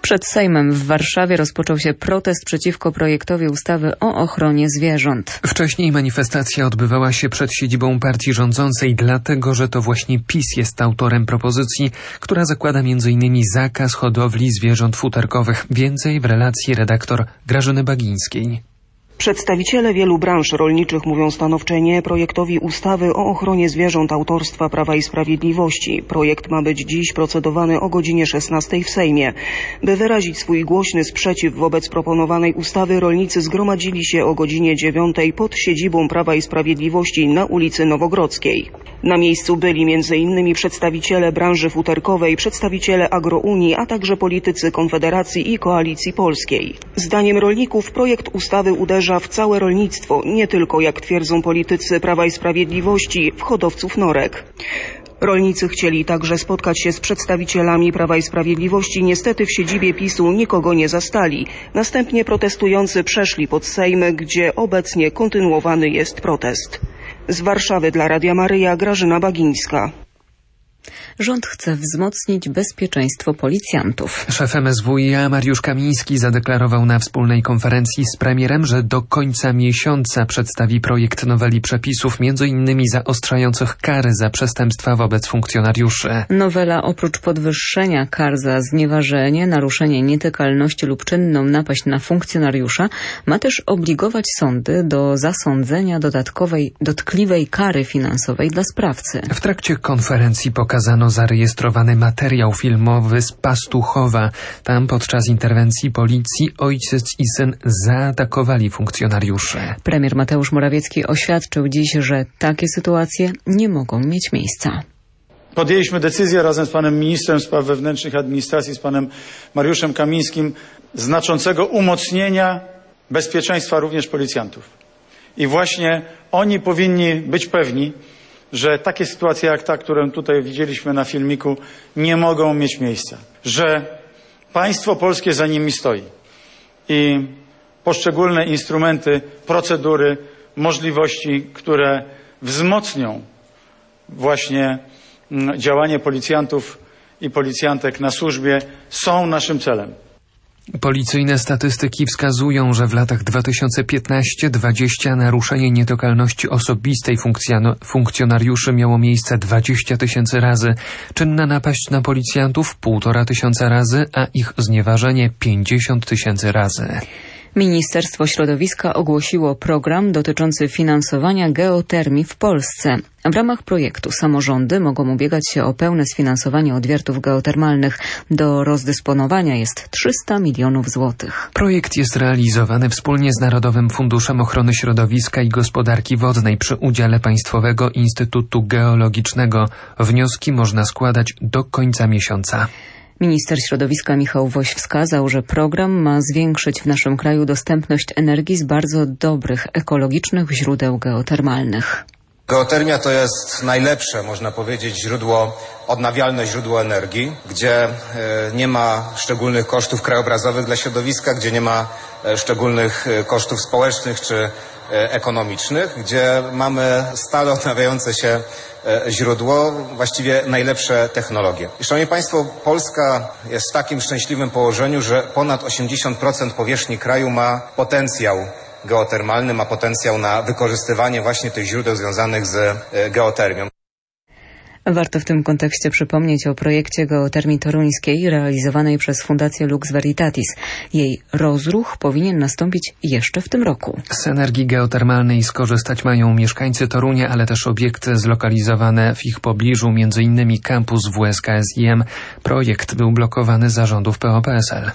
Przed Sejmem w Warszawie rozpoczął się protest przeciwko projektowi ustawy o ochronie zwierząt. Wcześniej manifestacja odbywała się przed siedzibą partii rządzącej, dlatego że to właśnie PiS jest autorem propozycji, która zakłada m.in. zakaz hodowli zwierząt futerkowych. Więcej w relacji redaktor Grażyny Bagińskiej. Przedstawiciele wielu branż rolniczych mówią stanowcze nie projektowi ustawy o ochronie zwierząt autorstwa Prawa i Sprawiedliwości. Projekt ma być dziś procedowany o godzinie 16 w Sejmie. By wyrazić swój głośny sprzeciw wobec proponowanej ustawy, rolnicy zgromadzili się o godzinie 9 pod siedzibą Prawa i Sprawiedliwości na ulicy Nowogrodzkiej. Na miejscu byli m.in. przedstawiciele branży futerkowej, przedstawiciele Agrounii, a także politycy Konfederacji i Koalicji Polskiej. Zdaniem rolników projekt ustawy uderza w całe rolnictwo, nie tylko, jak twierdzą politycy Prawa i Sprawiedliwości, w hodowców norek. Rolnicy chcieli także spotkać się z przedstawicielami Prawa i Sprawiedliwości. Niestety w siedzibie PiS-u nikogo nie zastali. Następnie protestujący przeszli pod Sejm, gdzie obecnie kontynuowany jest protest. Z Warszawy dla Radia Maryja, Grażyna Bagińska. Rząd chce wzmocnić bezpieczeństwo policjantów. Szef MSWiA Mariusz Kamiński zadeklarował na wspólnej konferencji z premierem, że do końca miesiąca przedstawi projekt noweli przepisów, m.in. zaostrzających kary za przestępstwa wobec funkcjonariuszy. Nowela oprócz podwyższenia kar za znieważenie, naruszenie nietykalności lub czynną napaść na funkcjonariusza ma też obligować sądy do zasądzenia dotkliwej kary finansowej dla sprawcy. W trakcie konferencji pokazano zarejestrowany materiał filmowy z Pastuchowa. Tam podczas interwencji policji ojciec i syn zaatakowali funkcjonariuszy. Premier Mateusz Morawiecki oświadczył dziś, że takie sytuacje nie mogą mieć miejsca. Podjęliśmy decyzję razem z panem ministrem spraw wewnętrznych i administracji, z panem Mariuszem Kamińskim, znaczącego umocnienia bezpieczeństwa również policjantów. I właśnie oni powinni być pewni, że takie sytuacje jak ta, którą tutaj widzieliśmy na filmiku, nie mogą mieć miejsca. Że państwo polskie za nimi stoi i poszczególne instrumenty, procedury, możliwości, które wzmocnią właśnie działanie policjantów i policjantek na służbie, są naszym celem. Policyjne statystyki wskazują, że w latach 2015-20 naruszenie nietykalności osobistej funkcjonariuszy miało miejsce 20 000 razy, czynna napaść na policjantów 1500 razy, a ich znieważenie 50 000 razy. Ministerstwo Środowiska ogłosiło program dotyczący finansowania geotermii w Polsce. W ramach projektu samorządy mogą ubiegać się o pełne sfinansowanie odwiertów geotermalnych. Do rozdysponowania jest 300 milionów złotych. Projekt jest realizowany wspólnie z Narodowym Funduszem Ochrony Środowiska i Gospodarki Wodnej przy udziale Państwowego Instytutu Geologicznego. Wnioski można składać do końca miesiąca. Minister środowiska Michał Woś wskazał, że program ma zwiększyć w naszym kraju dostępność energii z bardzo dobrych, ekologicznych źródeł geotermalnych. Geotermia to jest najlepsze, można powiedzieć, odnawialne źródło energii, gdzie nie ma szczególnych kosztów krajobrazowych dla środowiska, gdzie nie ma szczególnych kosztów społecznych czy ekonomicznych, gdzie mamy stale odnawiające się źródło, właściwie najlepsze technologie. I szanowni Państwo, Polska jest w takim szczęśliwym położeniu, że ponad 80% powierzchni kraju ma potencjał geotermalny, ma potencjał na wykorzystywanie właśnie tych źródeł związanych z geotermią. Warto w tym kontekście przypomnieć o projekcie geotermii toruńskiej realizowanej przez Fundację Lux Veritatis. Jej rozruch powinien nastąpić jeszcze w tym roku. Z energii geotermalnej skorzystać mają mieszkańcy Torunia, ale też obiekty zlokalizowane w ich pobliżu, m.in. kampus WSKSIM. Projekt był blokowany za rządów PO-PSL.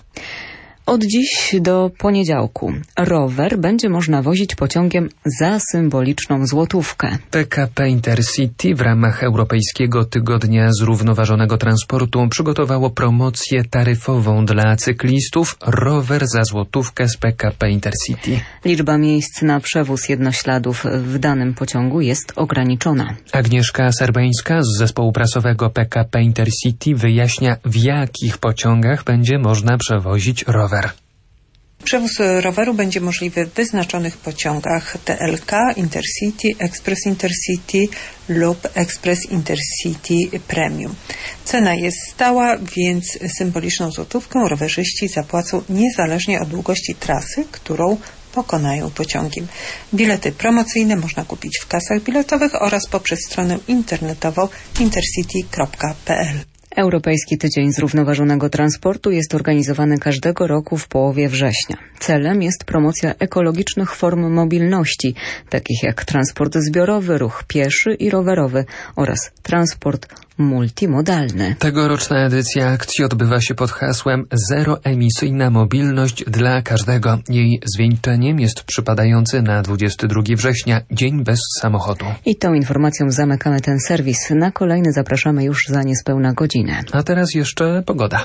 Od dziś do poniedziałku rower będzie można wozić pociągiem za symboliczną złotówkę. PKP Intercity w ramach Europejskiego Tygodnia Zrównoważonego Transportu przygotowało promocję taryfową dla cyklistów rower za złotówkę z PKP Intercity. Liczba miejsc na przewóz jednośladów w danym pociągu jest ograniczona. Agnieszka Serbeńska z zespołu prasowego PKP Intercity wyjaśnia, w jakich pociągach będzie można przewozić rower. Przewóz roweru będzie możliwy w wyznaczonych pociągach TLK, Intercity, Express Intercity lub Express Intercity Premium. Cena jest stała, więc symboliczną złotówkę rowerzyści zapłacą niezależnie od długości trasy, którą pokonają pociągiem. Bilety promocyjne można kupić w kasach biletowych oraz poprzez stronę internetową intercity.pl. Europejski Tydzień Zrównoważonego Transportu jest organizowany każdego roku w połowie września. Celem jest promocja ekologicznych form mobilności, takich jak transport zbiorowy, ruch pieszy i rowerowy oraz transport multimodalny. Tegoroczna edycja akcji odbywa się pod hasłem Zeroemisyjna mobilność dla każdego. Jej zwieńczeniem jest przypadający na 22 września Dzień bez samochodu. I tą informacją zamykamy ten serwis. Na kolejny zapraszamy już za niespełna godzinę. A teraz jeszcze pogoda.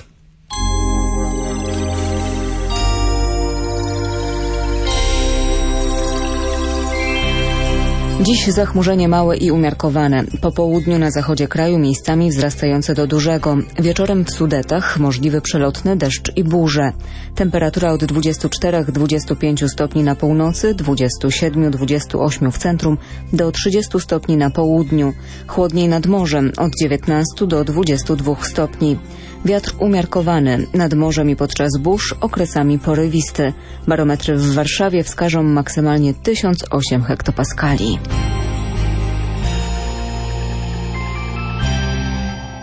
Dziś zachmurzenie małe i umiarkowane. Po południu na zachodzie kraju miejscami wzrastające do dużego. Wieczorem w Sudetach możliwy przelotny deszcz i burze. Temperatura od 24-25 stopni na północy, 27-28 w centrum, do 30 stopni na południu. Chłodniej nad morzem od 19 do 22 stopni. Wiatr umiarkowany, nad morzem i podczas burz okresami porywisty. Barometry w Warszawie wskażą maksymalnie 1008 hektopaskali.